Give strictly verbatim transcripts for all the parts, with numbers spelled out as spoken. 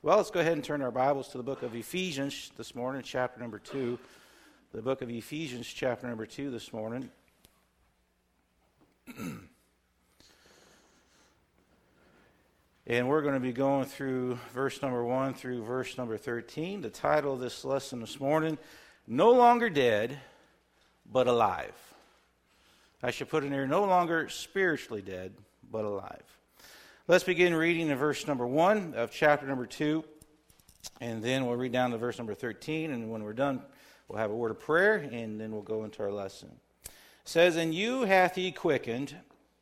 Well, let's go ahead and turn our Bibles to the book of Ephesians this morning, chapter number two. The book of Ephesians, chapter number two this morning. And we're going to be going through verse number one through verse number thirteen. The title of this lesson this morning, No Longer Dead, but Alive. I should put in there, no longer spiritually dead, but alive. Let's begin reading in verse number one of chapter number two, and then we'll read down to verse number thirteen, and when we're done, we'll have a word of prayer, and then we'll go into our lesson. It says, And you hath he quickened,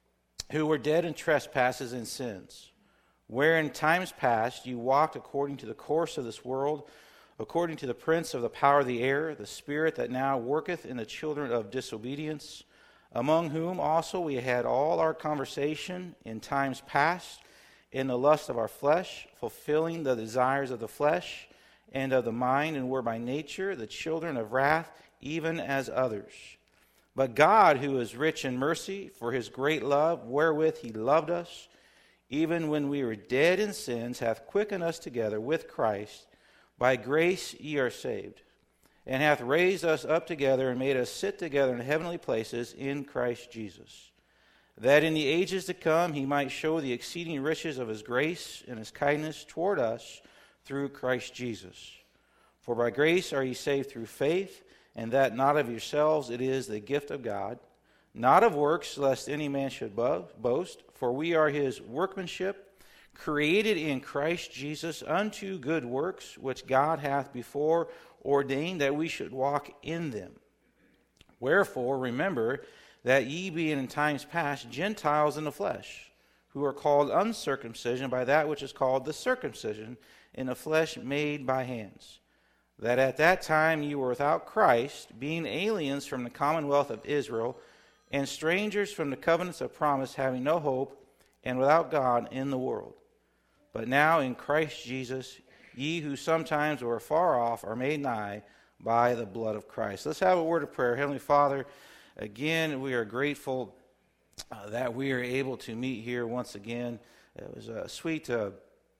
who were dead in trespasses and sins, where in times past you walked according to the course of this world, according to the prince of the power of the air, the spirit that now worketh in the children of disobedience, among whom also we had all our conversation in times past, in the lust of our flesh, fulfilling the desires of the flesh and of the mind, and were by nature the children of wrath, even as others. But God, who is rich in mercy, for his great love, wherewith he loved us, even when we were dead in sins, hath quickened us together with Christ. By grace ye are saved, and hath raised us up together and made us sit together in heavenly places in Christ Jesus, that in the ages to come he might show the exceeding riches of his grace and his kindness toward us through Christ Jesus. For by grace are ye saved through faith, and that not of yourselves, it is the gift of God, not of works, lest any man should boast. For we are his workmanship, created in Christ Jesus unto good works, which God hath before ordained that we should walk in them. Wherefore, remember that ye being in times past Gentiles in the flesh, who are called uncircumcision by that which is called the circumcision in the flesh made by hands, that at that time ye were without Christ, being aliens from the commonwealth of Israel, and strangers from the covenants of promise, having no hope, and without God in the world. But now in Christ Jesus, ye who sometimes were far off are made nigh by the blood of Christ. Let's have a word of prayer. Heavenly Father, again, we are grateful uh, that we are able to meet here once again. It was uh, sweet to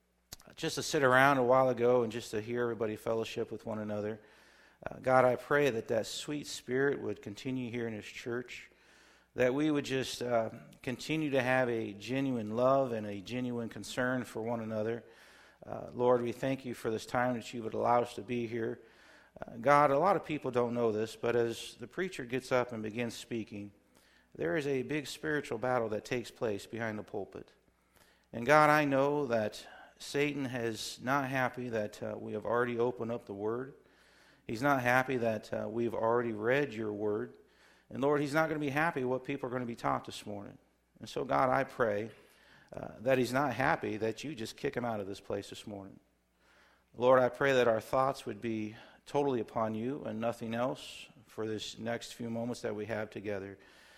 just to sit around a while ago and just to hear everybody fellowship with one another. Uh, God, I pray that that sweet spirit would continue here in this church, that we would just uh, continue to have a genuine love and a genuine concern for one another. Uh, Lord, we thank you for this time that you would allow us to be here. Uh, God, a lot of people don't know this, but as the preacher gets up and begins speaking, there is a big spiritual battle that takes place behind the pulpit. And God, I know that Satan is not happy that uh, we have already opened up the Word. He's not happy that uh, we've already read your Word. And Lord, he's not going to be happy what people are going to be taught this morning. And so, God, I pray uh, that he's not happy that you just kick him out of this place this morning. Lord, I pray that our thoughts would be totally upon you and nothing else for this next few moments that we have together.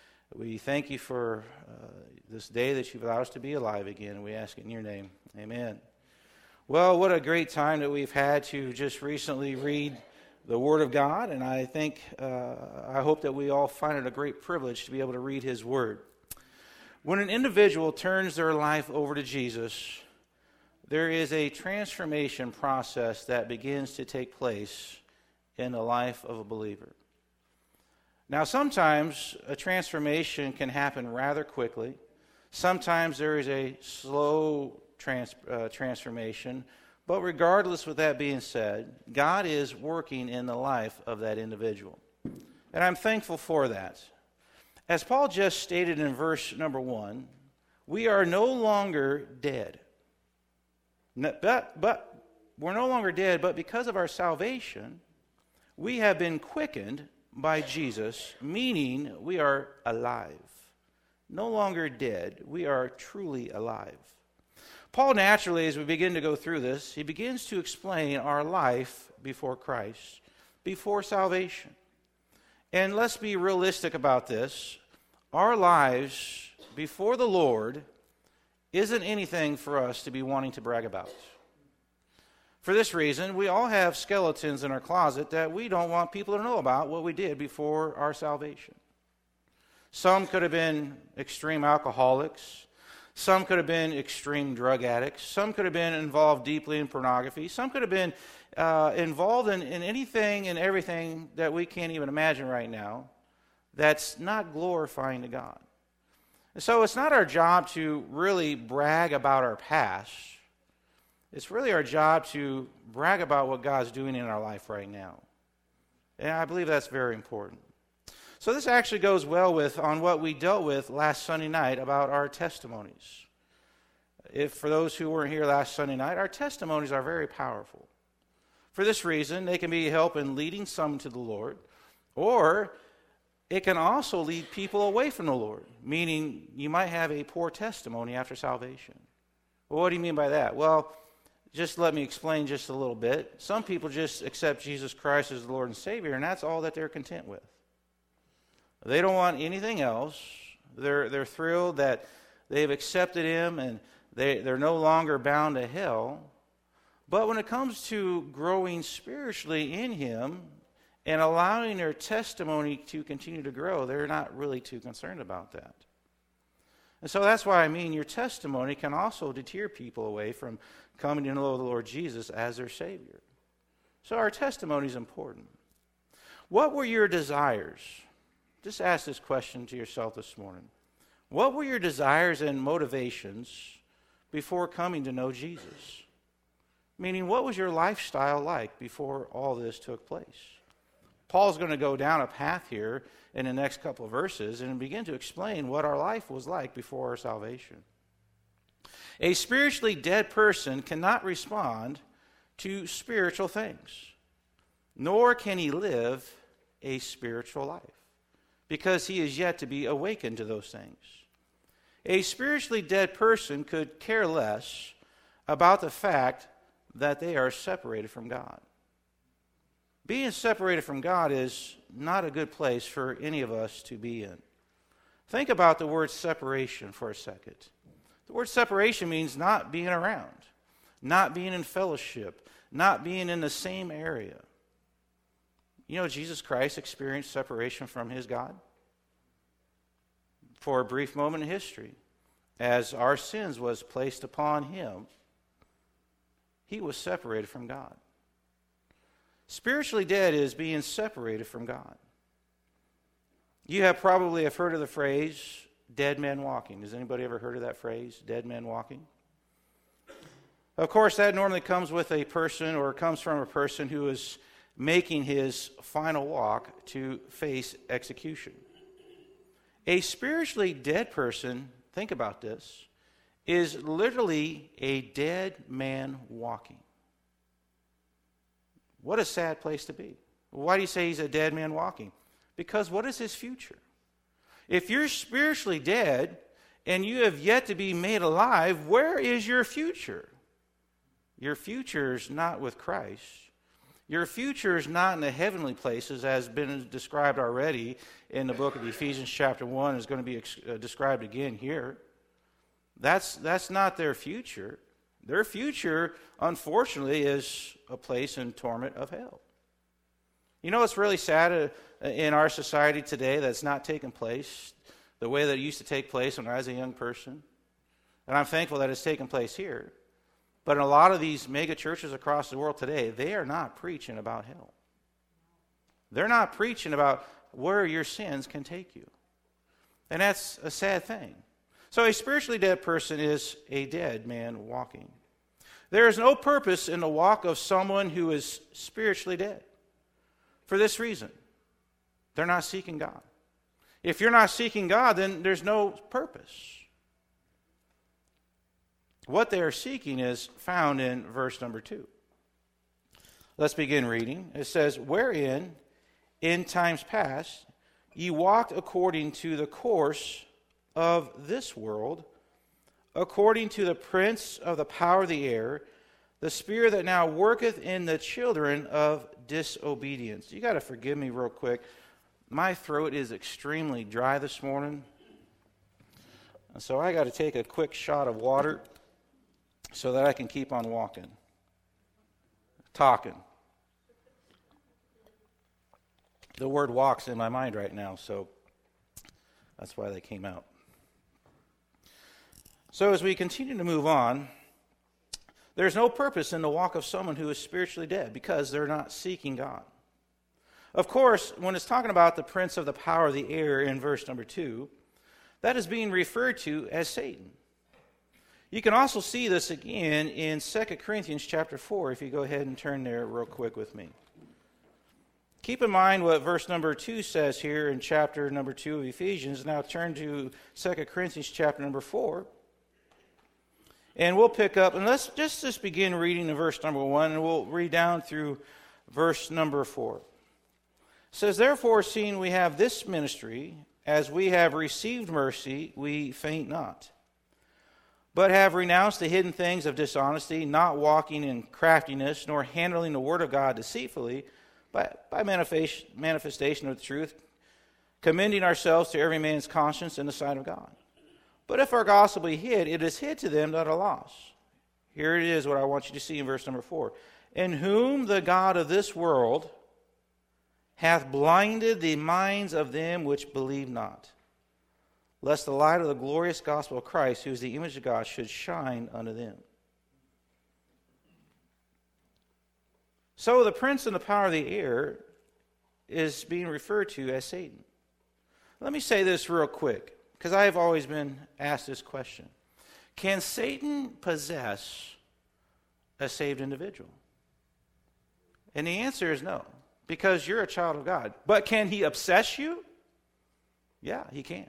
We thank you for uh, this day that you've allowed us to be alive again, and we ask it in your name. Amen. Well, what a great time that we've had to just recently read the Word of God, and I think, uh, I hope that we all find it a great privilege to be able to read His Word. When an individual turns their life over to Jesus, there is a transformation process that begins to take place in the life of a believer. Now, sometimes a transformation can happen rather quickly. Sometimes there is a slow trans- uh, transformation. But regardless with that being said, God is working in the life of that individual. And I'm thankful for that. As Paul just stated in verse number one, we are no longer dead. But, but we're no longer dead, but because of our salvation, we have been quickened by Jesus, meaning we are alive. No longer dead, we are truly alive. Paul naturally, as we begin to go through this, he begins to explain our life before Christ, before salvation. And let's be realistic about this. Our lives before the Lord isn't anything for us to be wanting to brag about. For this reason, we all have skeletons in our closet that we don't want people to know about what we did before our salvation. Some could have been extreme alcoholics. Some could have been extreme drug addicts. Some could have been involved deeply in pornography. Some could have been uh, involved in, in anything and everything that we can't even imagine right now that's not glorifying to God. And so it's not our job to really brag about our past. It's really our job to brag about what God's doing in our life right now. And I believe that's very important. So this actually goes well with on what we dealt with last Sunday night about our testimonies. If for those who weren't here last Sunday night, our testimonies are very powerful. For this reason, they can be a help in leading some to the Lord, or it can also lead people away from the Lord, meaning you might have a poor testimony after salvation. Well, what do you mean by that? Well, just let me explain just a little bit. Some people just accept Jesus Christ as the Lord and Savior, and that's all that they're content with. They don't want anything else. They're, they're thrilled that they've accepted Him, and they, they're no longer bound to hell. But when it comes to growing spiritually in Him and allowing their testimony to continue to grow, they're not really too concerned about that. And so that's why I mean your testimony can also deter people away from coming to know the Lord Jesus as their Savior. So our testimony is important. What were your desires? Just ask this question to yourself this morning. What were your desires and motivations before coming to know Jesus? Meaning, what was your lifestyle like before all this took place? Paul's going to go down a path here in the next couple of verses and begin to explain what our life was like before our salvation. A spiritually dead person cannot respond to spiritual things, nor can he live a spiritual life, because he is yet to be awakened to those things. A spiritually dead person could care less about the fact that they are separated from God. Being separated from God is not a good place for any of us to be in. Think about the word separation for a second. The word separation means not being around, not being in fellowship, not being in the same area. You know, Jesus Christ experienced separation from His God for a brief moment in history. As our sins was placed upon Him, He was separated from God. Spiritually dead is being separated from God. You have probably have heard of the phrase, dead men walking. Has anybody ever heard of that phrase, dead men walking? Of course, that normally comes with a person, or comes from a person who is making his final walk to face execution. A spiritually dead person, think about this, is literally a dead man walking. What a sad place to be. Why do you say he's a dead man walking? Because what is his future? If you're spiritually dead and you have yet to be made alive, where is your future? Your future is not with Christ. Your future is not in the heavenly places, as has been described already in the book of Ephesians chapter one. Is going to be ex- uh, described again here. That's, that's not their future. Their future, unfortunately, is a place in torment of hell. You know what's really sad uh, in our society today that's not taking place the way that it used to take place when I was a young person? And I'm thankful that it's taken place here. But in a lot of these mega churches across the world today, they are not preaching about hell. They're not preaching about where your sins can take you. And that's a sad thing. So a spiritually dead person is a dead man walking. There is no purpose in the walk of someone who is spiritually dead. For this reason, they're not seeking God. If you're not seeking God, then there's no purpose. What they are seeking is found in verse number two. Let's begin reading. It says, "Wherein in times past ye walked according to the course of this world, according to the prince of the power of the air, the spirit that now worketh in the children of disobedience." You got to forgive me real quick. My throat is extremely dry this morning. So I got to take a quick shot of water so that I can keep on walking, talking. The word walk's in my mind right now, so that's why they came out. So as we continue to move on, there's no purpose in the walk of someone who is spiritually dead because they're not seeking God. Of course, when it's talking about the prince of the power of the air in verse number two, that is being referred to as Satan. You can also see this again in Second Corinthians chapter four, if you go ahead and turn there real quick with me. Keep in mind what verse number two says here in chapter number two of Ephesians. Now turn to Second Corinthians chapter number four. And we'll pick up, and let's just, just begin reading in verse number one, and we'll read down through verse number four. It says, "Therefore, seeing we have this ministry, as we have received mercy, we faint not, but have renounced the hidden things of dishonesty, not walking in craftiness, nor handling the word of God deceitfully, but by manifestation of the truth, commending ourselves to every man's conscience in the sight of God. But if our gospel be hid, it is hid to them that are lost." Here it is what I want you to see in verse number four. "In whom the God of this world hath blinded the minds of them which believe not, lest the light of the glorious gospel of Christ, who is the image of God, should shine unto them." So the prince and the power of the air is being referred to as Satan. Let me say this real quick, because I have always been asked this question. Can Satan possess a saved individual? And the answer is no, because you're a child of God. But can he obsess you? Yeah, he can.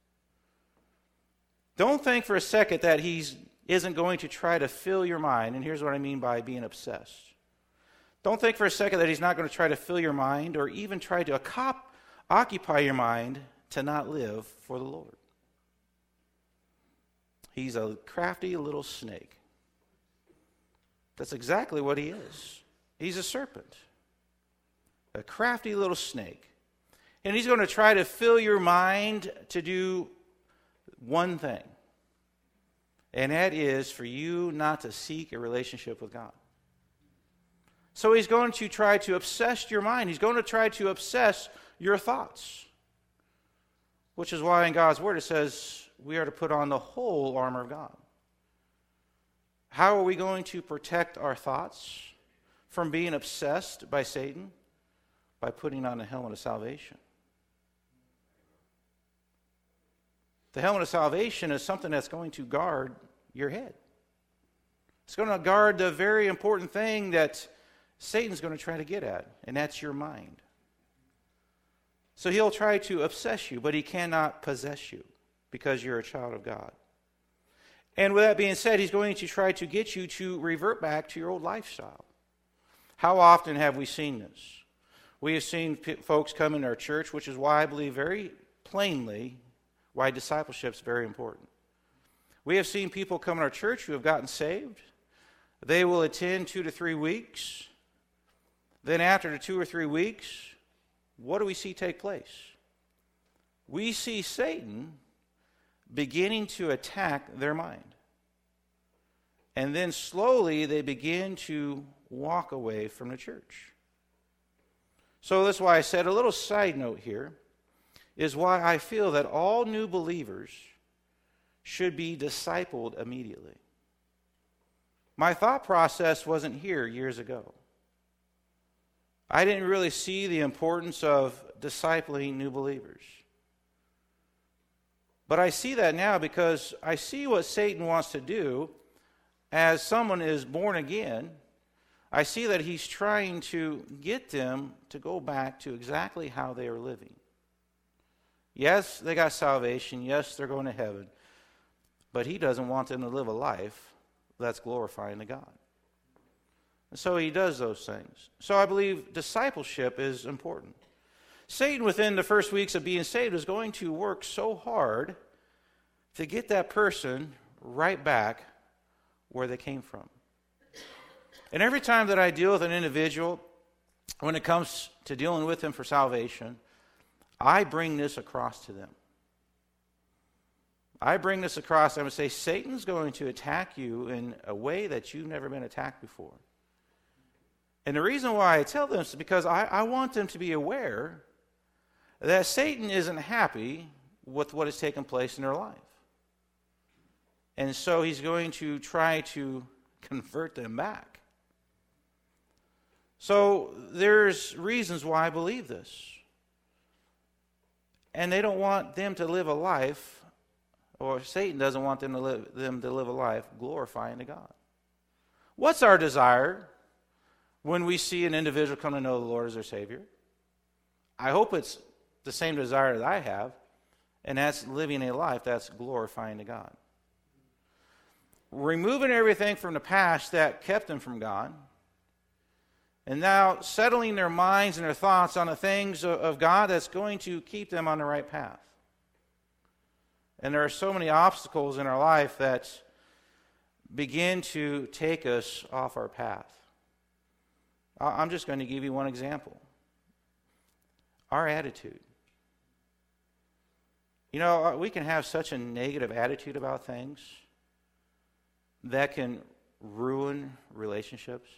Don't think for a second that he isn't going to try to fill your mind. And here's what I mean by being obsessed. Don't think for a second that he's not going to try to fill your mind or even try to occupy your mind to not live for the Lord. He's a crafty little snake. That's exactly what he is. He's a serpent. A crafty little snake. And he's going to try to fill your mind to do one thing. And that is for you not to seek a relationship with God. So he's going to try to obsess your mind. He's going to try to obsess your thoughts. Which is why in God's Word it says we are to put on the whole armor of God. How are we going to protect our thoughts from being obsessed by Satan? By putting on the helmet of salvation. The helmet of salvation is something that's going to guard your head. It's going to guard the very important thing that Satan's going to try to get at, and that's your mind. So he'll try to obsess you, but he cannot possess you because you're a child of God. And with that being said, he's going to try to get you to revert back to your old lifestyle. How often have we seen this? We have seen p- folks come into our church, which is why I believe very plainly why discipleship is very important. We have seen people come in our church who have gotten saved. They will attend two to three weeks. Then after the two or three weeks, what do we see take place? We see Satan beginning to attack their mind. And then slowly they begin to walk away from the church. So that's why I said a little side note here is why I feel that all new believers should be discipled immediately. My thought process wasn't here years ago. I didn't really see the importance of discipling new believers. But I see that now because I see what Satan wants to do as someone is born again. I see that he's trying to get them to go back to exactly how they are living. Yes, they got salvation. Yes, they're going to heaven. But he doesn't want them to live a life that's glorifying to God. And so he does those things. So I believe discipleship is important. Satan, within the first weeks of being saved, is going to work so hard to get that person right back where they came from. And every time that I deal with an individual, when it comes to dealing with them for salvation, I bring this across to them. I bring this across them and say, Satan's going to attack you in a way that you've never been attacked before. And the reason why I tell them is because I, I want them to be aware that Satan isn't happy with what has taken place in their life. And so he's going to try to convert them back. So there's reasons why I believe this. And they don't want them to live a life, or Satan doesn't want them to live, them to live a life glorifying to God. What's our desire when we see an individual come to know the Lord as their Savior? I hope it's the same desire that I have, and that's living a life that's glorifying to God. Removing everything from the past that kept them from God, and now settling their minds and their thoughts on the things of God that's going to keep them on the right path. And there are so many obstacles in our life that begin to take us off our path. I'm just going to give you one example. Our attitude. You know, we can have such a negative attitude about things that can ruin relationships.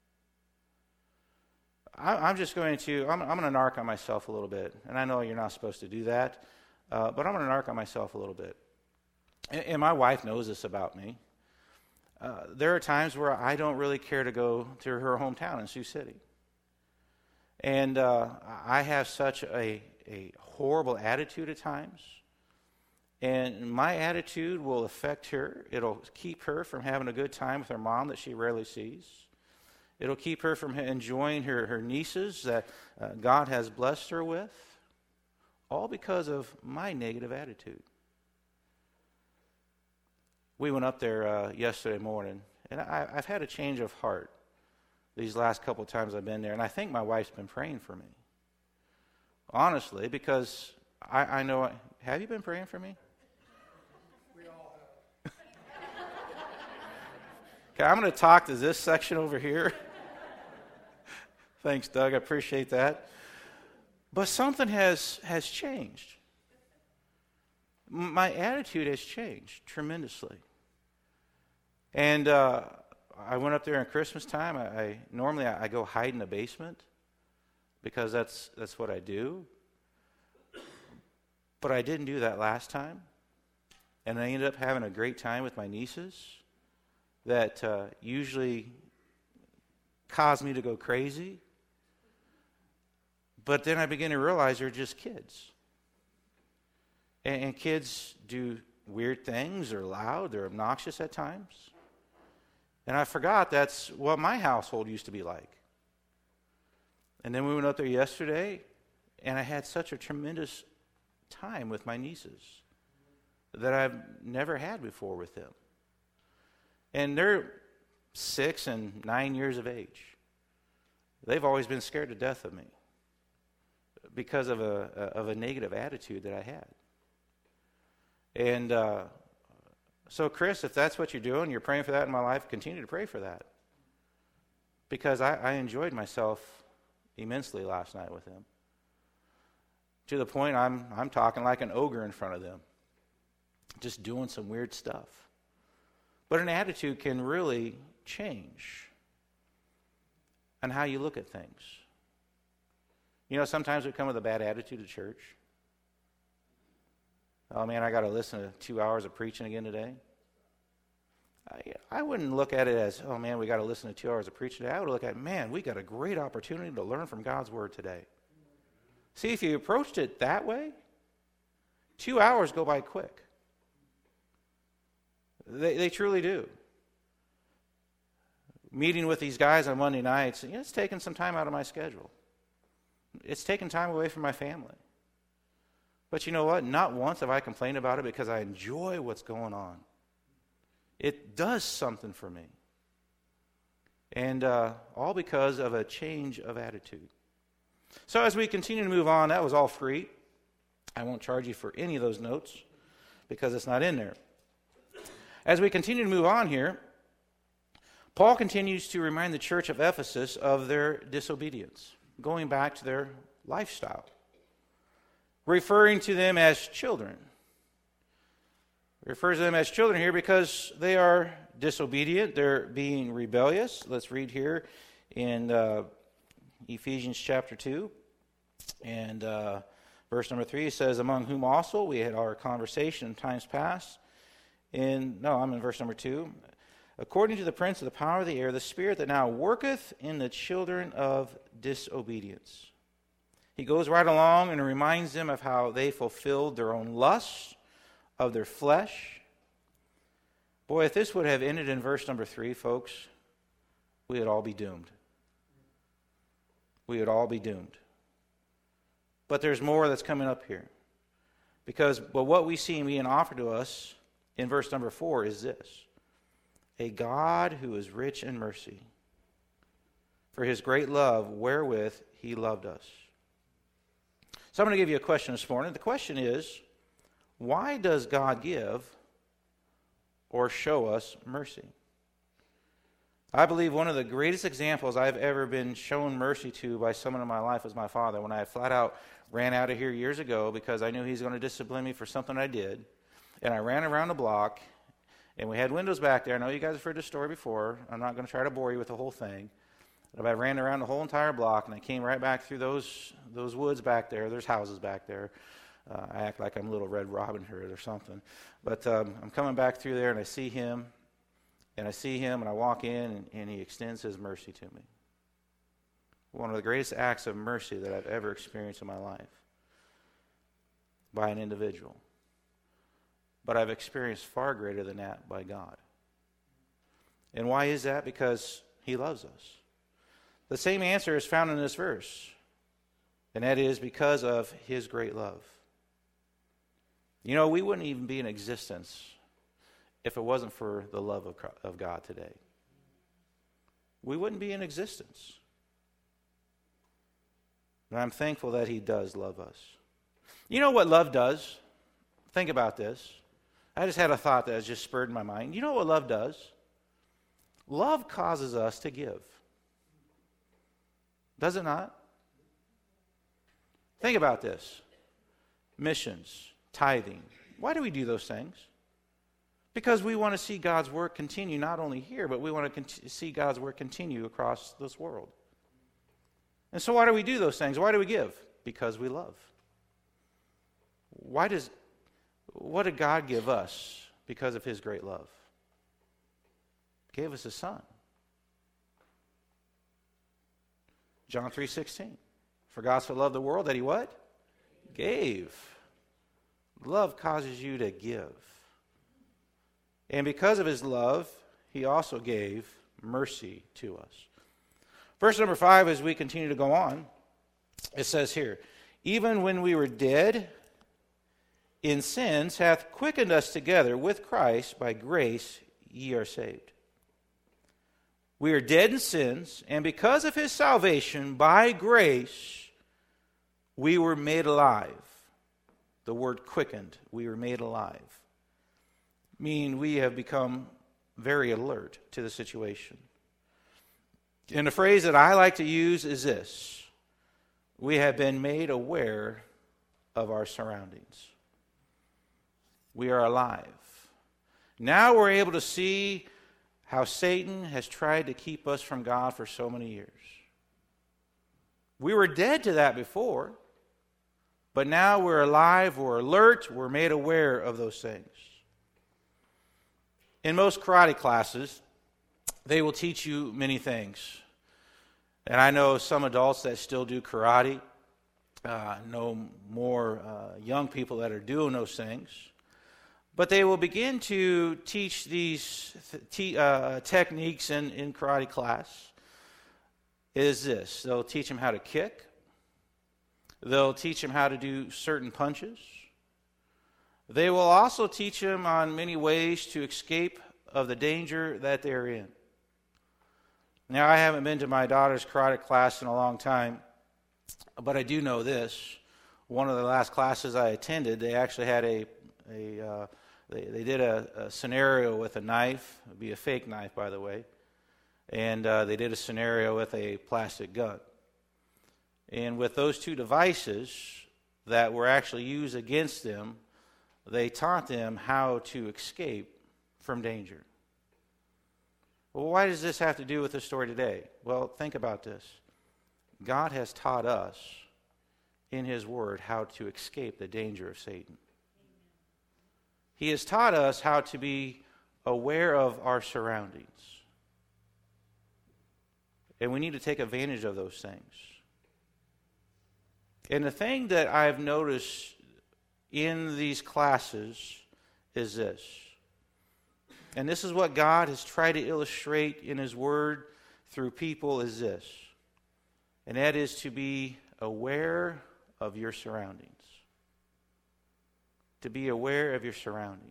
I'm just going to, I'm, I'm going to narc on myself a little bit. And I know you're not supposed to do that, uh, but I'm going to narc on myself a little bit. And, and my wife knows this about me. Uh, there are times where I don't really care to go to her hometown in Sioux City. And uh, I have such a, a horrible attitude at times. And my attitude will affect her. It'll keep her from having a good time with her mom that she rarely sees. It'll keep her from enjoying her, her nieces that uh, God has blessed her with, all because of my negative attitude. We went up there uh, yesterday morning, and I, I've had a change of heart these last couple of times I've been there, and I think my wife's been praying for me. Honestly, because I, I know, have you been praying for me? We all have. Okay, I'm going to talk to this section over here. Thanks, Doug. I appreciate that. But something has, has changed. My attitude has changed tremendously. And uh, I went up there in Christmas time. I, I normally I, I go hide in the basement because that's that's what I do. But I didn't do that last time, and I ended up having a great time with my nieces that uh, usually cause me to go crazy. But then I began to realize they're just kids. And, and kids do weird things, they're loud, they're obnoxious at times. And I forgot that's what my household used to be like. And then we went up there yesterday, and I had such a tremendous time with my nieces that I've never had before with them. And they're six and nine years of age. They've always been scared to death of me because of a, of a negative attitude that I had. And uh, so, Chris, if that's what you're doing, you're praying for that in my life, continue to pray for that. Because I, I enjoyed myself immensely last night with them. To the point I'm I'm talking like an ogre in front of them. Just doing some weird stuff. But an attitude can really change on how you look at things. You know, sometimes we come with a bad attitude to church. Oh, man, I got to listen to two hours of preaching again today. I, I wouldn't look at it as, oh, man, we got to listen to two hours of preaching today. I would look at, man, we got a great opportunity to learn from God's Word today. See, if you approached it that way, two hours go by quick. They, they truly do. Meeting with these guys on Monday nights, you know, it's taken some time out of my schedule. It's taken time away from my family. But you know what? Not once have I complained about it because I enjoy what's going on. It does something for me. And uh, all because of a change of attitude. So as we continue to move on, that was all free. I won't charge you for any of those notes because it's not in there. As we continue to move on here, Paul continues to remind the church of Ephesus of their disobedience, going back to their lifestyle, referring to them as children. He refers to them as children here because they are disobedient. They're being rebellious. Let's read here in uh, Ephesians chapter two and uh, verse number three. It says, among whom also we had our conversation in times past, in, no, I'm in verse number two. According to the prince of the power of the air, the spirit that now worketh in the children of disobedience. He goes right along and reminds them of how they fulfilled their own lusts of their flesh. Boy, if this would have ended in verse number three, folks, we would all be doomed. We would all be doomed. But there's more that's coming up here. Because but what we see being offered to us in verse number four is this: a God who is rich in mercy, for his great love wherewith he loved us. So I'm going to give you a question this morning. The question is, why does God give or show us mercy? I believe one of the greatest examples I've ever been shown mercy to by someone in my life was my father. When I flat out ran out of here years ago because I knew he was going to discipline me for something I did, and I ran around the block, and we had windows back there. I know you guys have heard this story before. I'm not going to try to bore you with the whole thing. But I ran around the whole entire block, and I came right back through those those woods back there. There's houses back there. Uh, I act like I'm Little Red Robin Hood or something. But um, I'm coming back through there, and I see him, and I see him, and I walk in, and, and he extends his mercy to me. One of the greatest acts of mercy that I've ever experienced in my life by an individual. But I've experienced far greater than that by God. And why is that? Because he loves us. The same answer is found in this verse, and that is because of his great love. You know, we wouldn't even be in existence if it wasn't for the love of, of God today. We wouldn't be in existence. And I'm thankful that he does love us. You know what love does? Think about this. I just had a thought that has just spurred in my mind. You know what love does? Love causes us to give. Does it not? Think about this. Missions, tithing. Why do we do those things? Because we want to see God's work continue not only here, but we want to cont- see God's work continue across this world. And so why do we do those things? Why do we give? Because we love. Why does, what did God give us because of his great love? He gave us his son. John three sixteen. For God so loved the world that he what? Gave. Love causes you to give. And because of his love, he also gave mercy to us. Verse number five, as we continue to go on, it says here, even when we were dead in sins, hath quickened us together with Christ. By grace ye are saved. We are dead in sins, and because of his salvation, by grace, we were made alive. The word quickened, we were made alive. Meaning we have become very alert to the situation. And the phrase that I like to use is this: we have been made aware of our surroundings. We are alive. Now we're able to see how Satan has tried to keep us from God for so many years. We were dead to that before, but now we're alive, we're alert, we're made aware of those things. In most karate classes, they will teach you many things. And I know some adults that still do karate, uh, know more uh, young people that are doing those things. But they will begin to teach these te- uh, techniques in, in karate class. Is this. They'll teach them how to kick. They'll teach them how to do certain punches. They will also teach them on many ways to escape of the danger that they're in. Now, I haven't been to my daughter's karate class in a long time, but I do know this. One of the last classes I attended, they actually had a, a uh, they, they did a, a scenario with a knife. It would be a fake knife, by the way. And uh, they did a scenario with a plastic gun. And with those two devices that were actually used against them, they taught them how to escape from danger. Well, why does this have to do with the story today? Well, think about this. God has taught us in his word how to escape the danger of Satan. He has taught us how to be aware of our surroundings. And we need to take advantage of those things. And the thing that I've noticed in these classes is this. And this is what God has tried to illustrate in His Word through people is this. And that is to be aware of your surroundings. To be aware of your surroundings.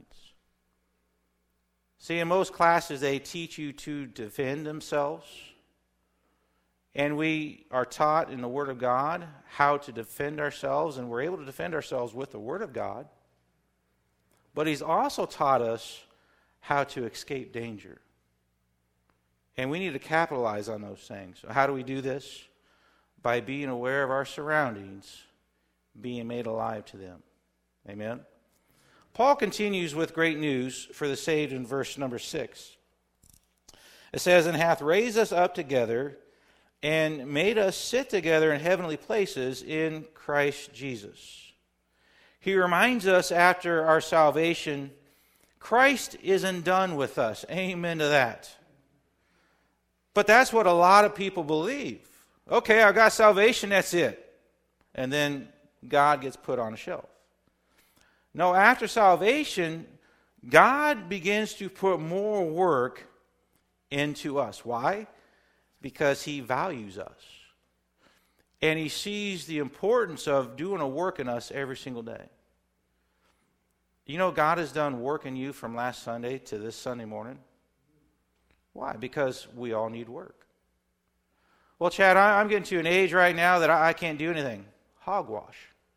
See, in most classes, they teach you to defend themselves. And we are taught in the Word of God how to defend ourselves, and we're able to defend ourselves with the Word of God. But He's also taught us how to escape danger. And we need to capitalize on those things. So how do we do this? By being aware of our surroundings, being made alive to them. Amen? Paul continues with great news for the saved in verse number six. It says, "And hath raised us up together, and made us sit together in heavenly places in Christ Jesus." He reminds us after our salvation, Christ isn't done with us. Amen to that. But that's what a lot of people believe. Okay, I got salvation, that's it. And then God gets put on a shelf. No, after salvation, God begins to put more work into us. Why? Because He values us. And He sees the importance of doing a work in us every single day. You know, God has done work in you from last Sunday to this Sunday morning. Why? Because we all need work. Well, Chad, I'm getting to an age right now that I can't do anything. Hogwash.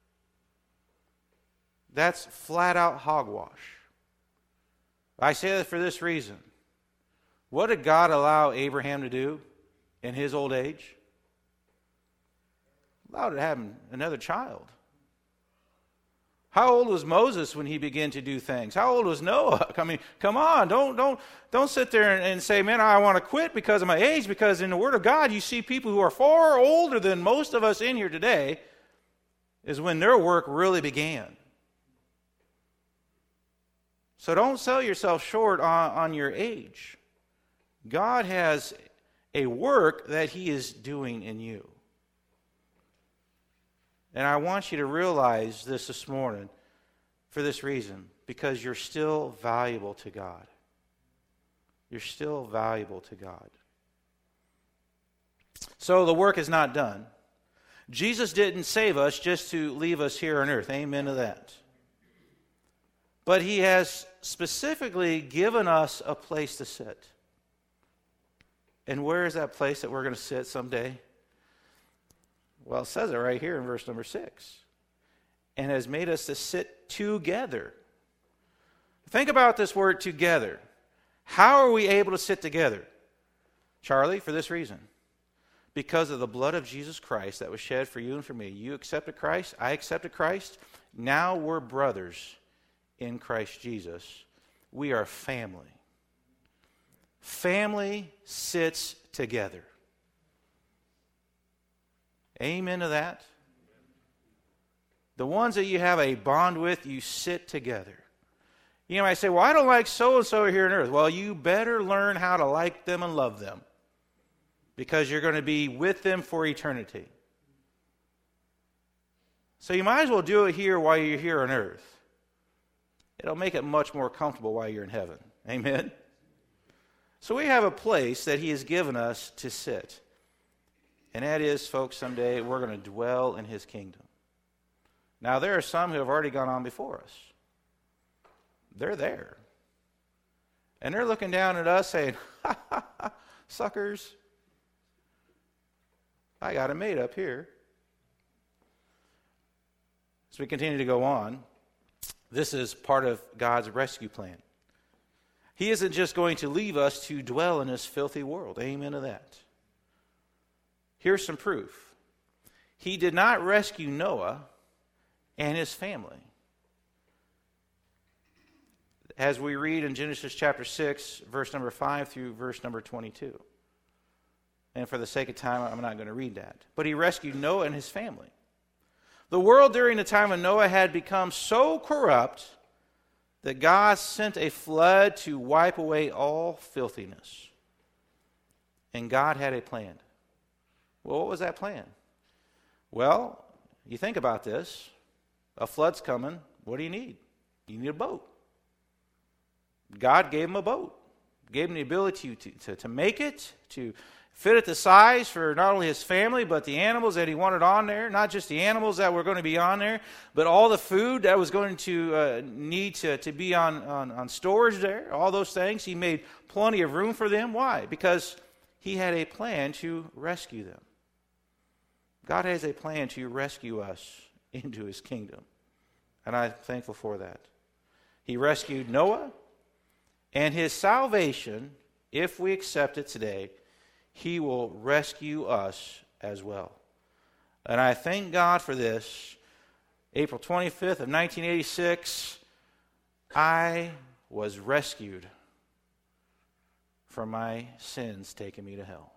That's flat out hogwash. I say that for this reason. What did God allow Abraham to do in his old age? Allowed to have another child. How old was Moses when he began to do things? How old was Noah? I mean, come on, don't don't don't sit there and, and say, man, I want to quit because of my age, because in the Word of God you see people who are far older than most of us in here today is when their work really began. So don't sell yourself short on, on your age. God has a work that He is doing in you. And I want you to realize this this morning for this reason, because you're still valuable to God. You're still valuable to God. So the work is not done. Jesus didn't save us just to leave us here on earth. Amen to that. But He has specifically given us a place to sit. And where is that place that we're going to sit someday? Well, it says it right here in verse number six. And has made us to sit together. Think about this word together. How are we able to sit together? Charlie, for this reason. Because of the blood of Jesus Christ that was shed for you and for me. You accepted Christ. I accepted Christ. Now we're brothers in Christ Jesus. We are family. Family sits together. Amen to that. The ones that you have a bond with, you sit together. You know, I say, well, I don't like so-and-so here on earth. Well, you better learn how to like them and love them, because you're going to be with them for eternity. So you might as well do it here while you're here on earth. It'll make it much more comfortable while you're in heaven. Amen? So we have a place that He has given us to sit. And that is, folks, someday we're going to dwell in His kingdom. Now, there are some who have already gone on before us. They're there. And they're looking down at us saying, ha, ha, ha, suckers. I got it made up here. As we continue to go on, this is part of God's rescue plan. He isn't just going to leave us to dwell in this filthy world. Amen to that. Here's some proof. He did not rescue Noah and his family. As we read in Genesis chapter six, verse number five through verse number twenty-two. And for the sake of time, I'm not going to read that. But He rescued Noah and his family. The world during the time of Noah had become so corrupt that God sent a flood to wipe away all filthiness. And God had a plan. Well, what was that plan? Well, you think about this. A flood's coming. What do you need? You need a boat. God gave him a boat. Gave him the ability to, to, to make it, to fit it the size for not only his family, but the animals that he wanted on there. Not just the animals that were going to be on there, but all the food that was going to uh, need to, to be on, on, on storage there. All those things. He made plenty of room for them. Why? Because he had a plan to rescue them. God has a plan to rescue us into his kingdom. And I'm thankful for that. He rescued Noah, and his salvation, if we accept it today, he will rescue us as well. And I thank God for this. April twenty-fifth of nineteen eighty-six, I was rescued from my sins taking me to hell.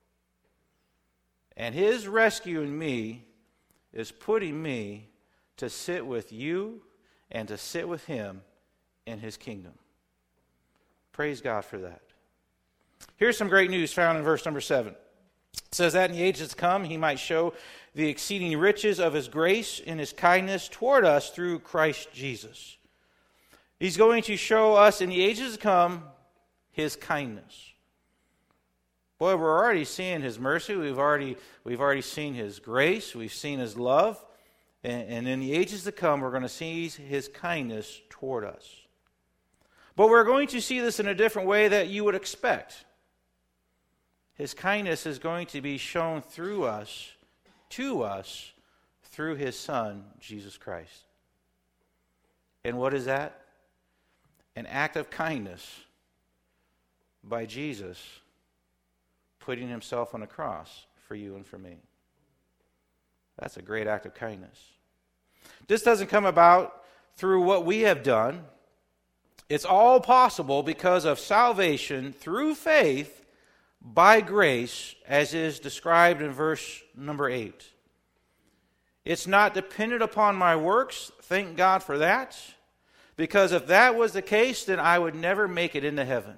And his rescuing me is putting me to sit with you and to sit with him in his kingdom. Praise God for that. Here's some great news found in verse number seven. It says that in the ages to come he might show the exceeding riches of his grace and his kindness toward us through Christ Jesus. He's going to show us in the ages to come his kindness. Boy, we're already seeing his mercy. We've already, we've already seen his grace. We've seen his love. And, and in the ages to come, we're going to see his kindness toward us. But we're going to see this in a different way that you would expect. His kindness is going to be shown through us, to us, through his Son, Jesus Christ. And what is that? An act of kindness by Jesus putting himself on a cross for you and for me. That's a great act of kindness. This doesn't come about through what we have done. It's all possible because of salvation through faith by grace, as is described in verse number eight. It's not dependent upon my works. Thank God for that. Because if that was the case, then I would never make it into heaven.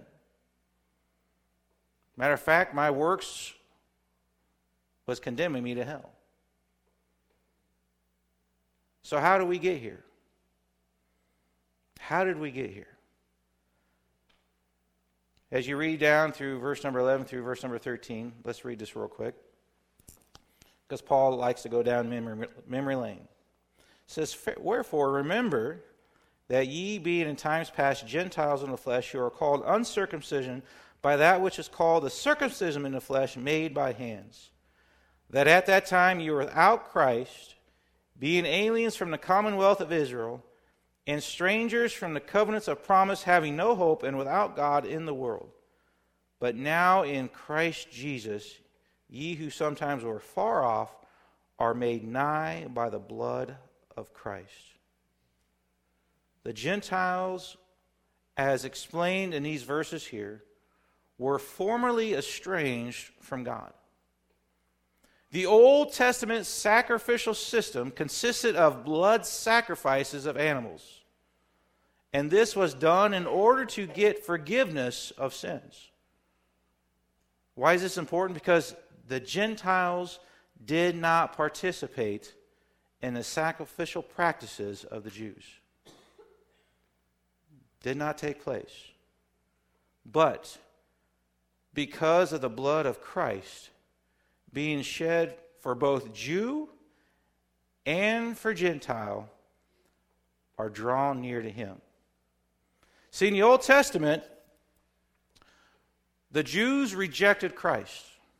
Matter of fact, my works was condemning me to hell. So how do we get here? How did we get here? As you read down through verse number eleven through verse number thirteen, let's read this real quick. Because Paul likes to go down memory, memory lane. It says, wherefore remember that ye being in times past Gentiles in the flesh, who are called uncircumcision by that which is called the circumcision in the flesh made by hands, that at that time you were without Christ, being aliens from the commonwealth of Israel, and strangers from the covenants of promise, having no hope and without God in the world. But now in Christ Jesus, ye who sometimes were far off are made nigh by the blood of Christ. The Gentiles, as explained in these verses here, were formerly estranged from God. The Old Testament sacrificial system consisted of blood sacrifices of animals. And this was done in order to get forgiveness of sins. Why is this important? Because the Gentiles did not participate in the sacrificial practices of the Jews. Did not take place. But because of the blood of Christ being shed for both Jew and for Gentile, are drawn near to him. See, in the Old Testament, the Jews rejected Christ.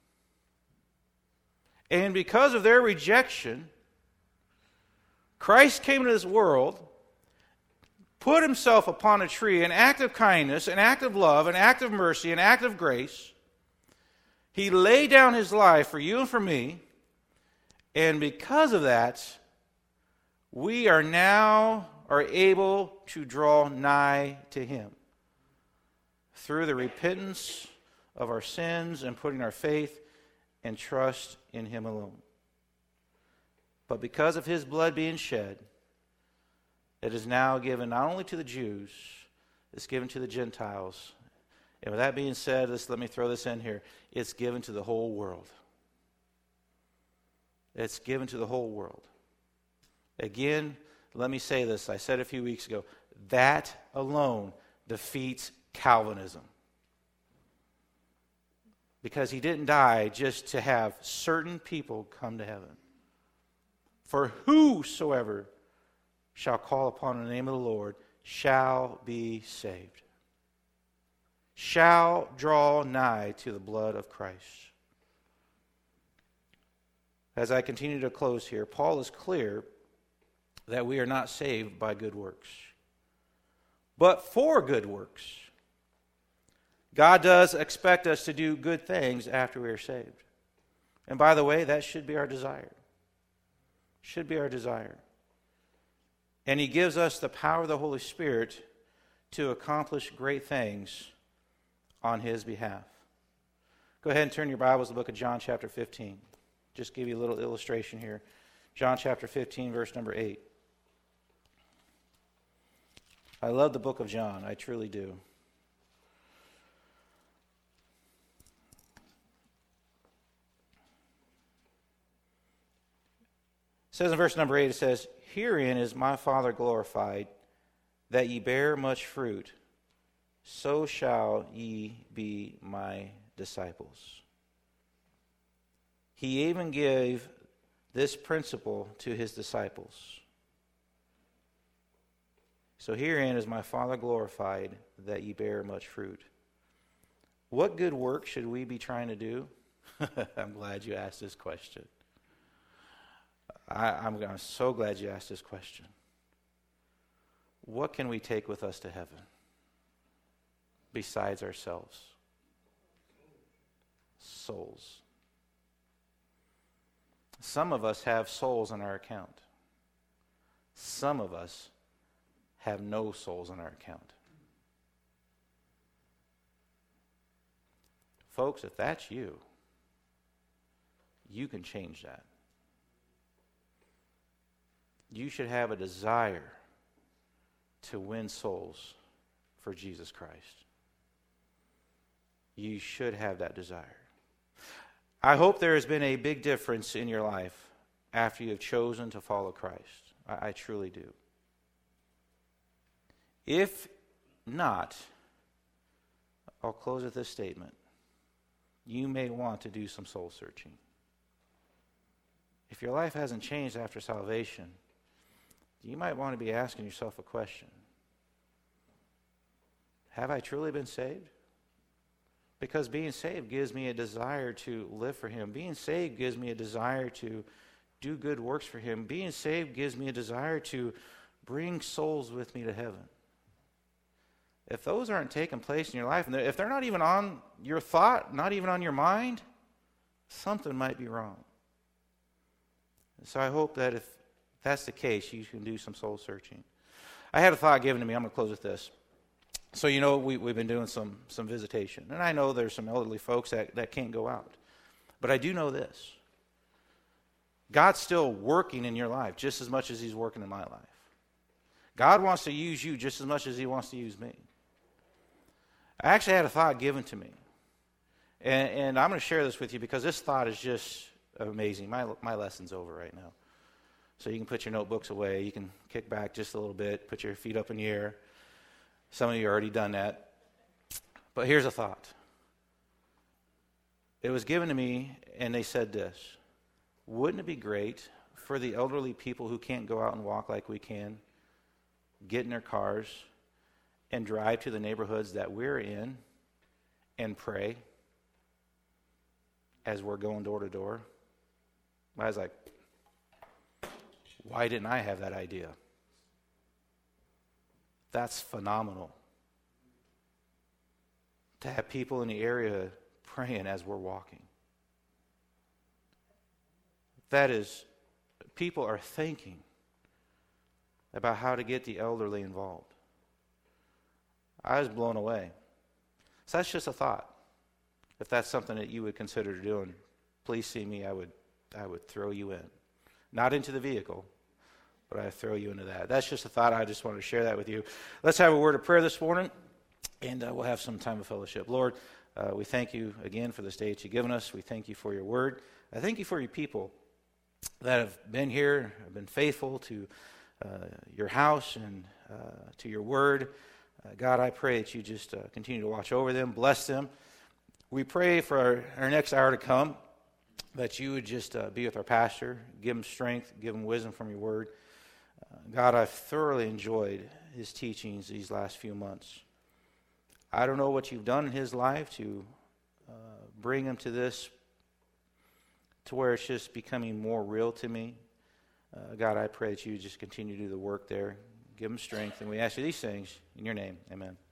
And because of their rejection, Christ came into this world, put himself upon a tree, an act of kindness, an act of love, an act of mercy, an act of grace. He laid down his life for you and for me. And because of that, we are now are able to draw nigh to him through the repentance of our sins and putting our faith and trust in him alone. But because of his blood being shed, It is now given not only to the Jews, it's given to the Gentiles. And with that being said, let's, let me throw this in here. It's given to the whole world. It's given to the whole world. Again, let me say this. I said a few weeks ago, that alone defeats Calvinism. Because he didn't die just to have certain people come to heaven. For whosoever shall call upon the name of the Lord shall be saved. Shall draw nigh to the blood of Christ. As I continue to close here, Paul is clear that we are not saved by good works, but for good works. God does expect us to do good things after we are saved. And by the way, that should be our desire. Should be our desire. And he gives us the power of the Holy Spirit to accomplish great things on his behalf. Go ahead and turn your Bibles to the book of John chapter fifteen. Just give you a little illustration here. John chapter fifteen, verse number eight. I love the book of John. I truly do. It says in verse number eight, it says, "Herein is my Father glorified, that ye bear much fruit, so shall ye be my disciples." He even gave this principle to his disciples. So herein is my Father glorified, that ye bear much fruit. What good work should we be trying to do? I'm glad you asked this question. I, I'm, I'm so glad you asked this question. What can we take with us to heaven besides ourselves? Souls. Some of us have souls in our account. Some of us have no souls in our account. Folks, if that's you, you can change that. You should have a desire to win souls for Jesus Christ. You should have that desire. I hope there has been a big difference in your life after you have chosen to follow Christ. I, I truly do. If not, I'll close with this statement. You may want to do some soul searching. If your life hasn't changed after salvation, you might want to be asking yourself a question. Have I truly been saved? Because being saved gives me a desire to live for him. Being saved gives me a desire to do good works for him. Being saved gives me a desire to bring souls with me to heaven. If those aren't taking place in your life, and if they're not even on your thought, not even on your mind, something might be wrong. So I hope that if that's the case, you can do some soul searching. I had a thought given to me. I'm going to close with this. So, you know, we, we've been doing some, some visitation. And I know there's some elderly folks that, that can't go out. But I do know this. God's still working in your life just as much as he's working in my life. God wants to use you just as much as he wants to use me. I actually had a thought given to me. And, and I'm going to share this with you because this thought is just amazing. My, my lesson's over right now. So you can put your notebooks away. You can kick back just a little bit. Put your feet up in the air. Some of you have already done that. But here's a thought. It was given to me, and they said this. Wouldn't it be great for the elderly people who can't go out and walk like we can, get in their cars and drive to the neighborhoods that we're in and pray as we're going door to door? I was like, why didn't I have that idea? That's phenomenal. To have people in the area praying as we're walking. That is, people are thinking about how to get the elderly involved. I was blown away. So that's just a thought. If that's something that you would consider doing, please see me. I would, I would throw you in. Not into the vehicle, but I throw you into that. That's just a thought. I just wanted to share that with you. Let's have a word of prayer this morning, and uh, we'll have some time of fellowship. Lord, uh, we thank you again for this day that you've given us. We thank you for your word. I thank you for your people that have been here, have been faithful to uh, your house and uh, to your word. Uh, God, I pray that you just uh, continue to watch over them, bless them. We pray for our, our next hour to come, that you would just uh, be with our pastor, give him strength, give him wisdom from your word. Uh, God, I've thoroughly enjoyed his teachings these last few months. I don't know what you've done in his life to uh, bring him to this, to where it's just becoming more real to me. Uh, God, I pray that you just continue to do the work there. Give him strength. And we ask you these things in your name. Amen.